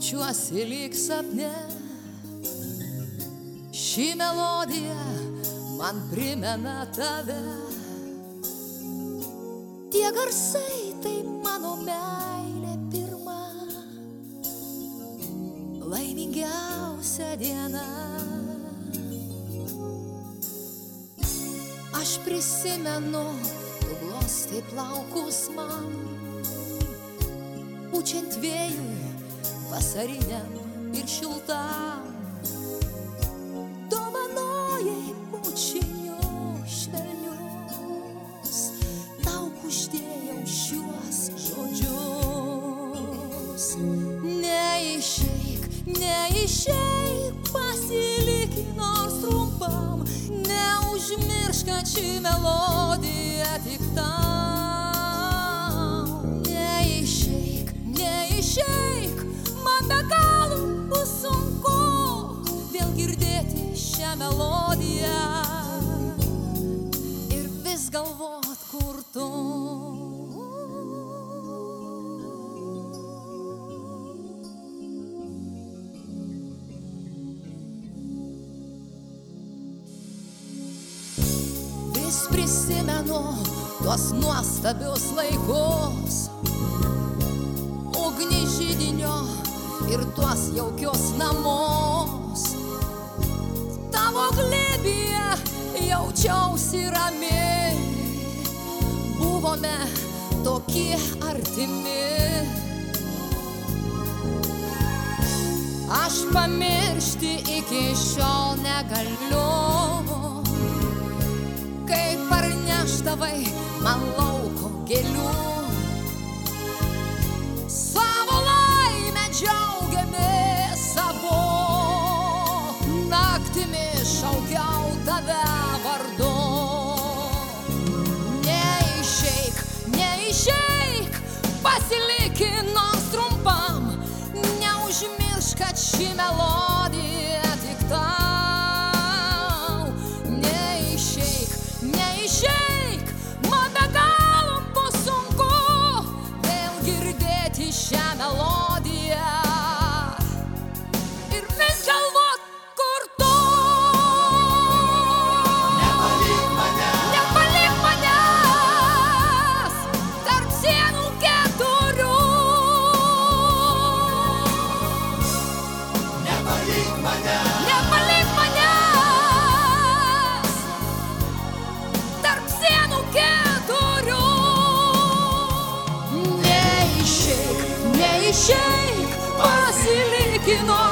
Jaučiuosi lyg sapne, ši melodija man primena tave. Tie garsai tai mano meilė pirma, laimingiausia diena. Aš prisimenu, tu glostei plaukus man, pučiant vėjui vasariniam ir šiltam. Dovanojai bučinius švelnius, tau kuždėjau šiuos žodžius. Neišeik, neišeik, pasilik nors trumpam, neužmiršk, kad ši melodija tik tau. Neišeik, neišeik, man be galo bus sunku vėl girdėti šią melodiją ir vis galvot, kur tu. Vis prisimenu tuos nuostabius laikus, ugnį židinio ir tuos jaukius namus. Tavo glėbyje jaučiausi rami, buvome tokie artimi. Aš pamiršti iki šiol negaliu, kaip parneštavai man lauko gėlių. Savo laimę džiaugiamės abu, naktimi šaukiau tave vardu. Neišeik, neišeik, pasiliki nors trumpam, neužmiršk, kad ši melodija tik tau. Neišeik, neišeik, man be galo bus sunku vėl girdėti šią melodiją ir vis galvot, kur tu. Nepalik manęs tarp sienų keturių. Nepalik manęs tarp sienų keturių. Neišeik, neišeik, pasiliki nors